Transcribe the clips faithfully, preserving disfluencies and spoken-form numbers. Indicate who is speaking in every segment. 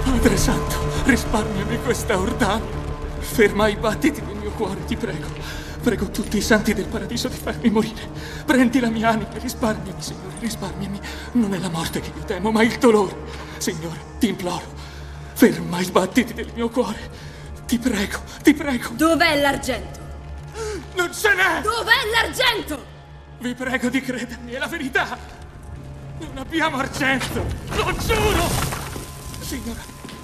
Speaker 1: Padre Santo, risparmiami questa ordine. Ferma i battiti del mio cuore, ti prego. Prego tutti i santi del paradiso di farmi morire. Prendi la mia anima e risparmiami, Signore, risparmiami. Non è la morte che io temo, ma il dolore. Signore, ti imploro, ferma i battiti del mio cuore. Ti prego, ti prego.
Speaker 2: Dov'è l'argento?
Speaker 1: Non ce n'è!
Speaker 2: Dov'è l'argento?
Speaker 1: Vi prego di credermi, è la verità. Non abbiamo argento, lo giuro! Signore,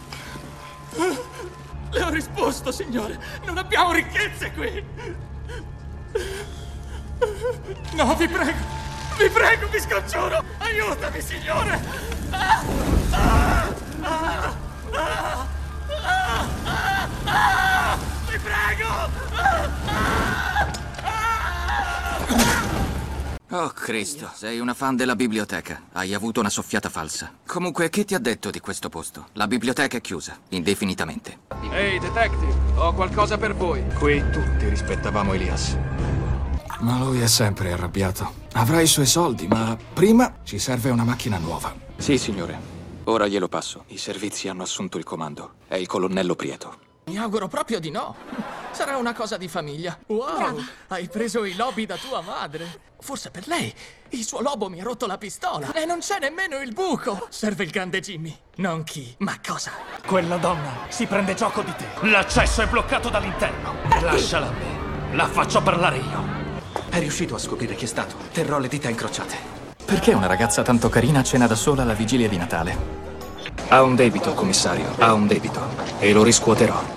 Speaker 1: le ho risposto, Signore. Non abbiamo ricchezze qui. No, vi prego, vi prego, vi scongiuro. Aiutami, Signore. Ah, ah, ah, ah, ah, ah, vi prego. Ah, ah, ah.
Speaker 3: Oh Cristo, sei una fan della biblioteca. Hai avuto una soffiata falsa. Comunque, che ti ha detto di questo posto? La biblioteca è chiusa, indefinitamente.
Speaker 4: Ehi, detective, ho qualcosa per voi.
Speaker 5: Qui tutti rispettavamo Elias. Ma lui è sempre arrabbiato. Avrà i suoi soldi, ma prima ci serve una macchina nuova.
Speaker 6: Sì, signore. Ora glielo passo. I servizi hanno assunto il comando. È il colonnello Prieto.
Speaker 4: Mi auguro proprio di no. Sarà una cosa di famiglia. Wow,
Speaker 2: Brava.
Speaker 4: hai preso i lobi da tua madre. Forse per lei. Il suo lobo mi ha rotto la pistola. E non c'è nemmeno il buco. Serve il grande Jimmy. Non chi, ma cosa.
Speaker 7: Quella donna si prende gioco di te. L'accesso è bloccato dall'interno. Lasciala a me. La faccio parlare io.
Speaker 6: È riuscito a scoprire chi è stato. Terrò le dita incrociate.
Speaker 3: Perché una ragazza tanto carina cena da sola alla vigilia di Natale?
Speaker 6: Ha un debito, commissario. Ha un debito. E lo riscuoterò.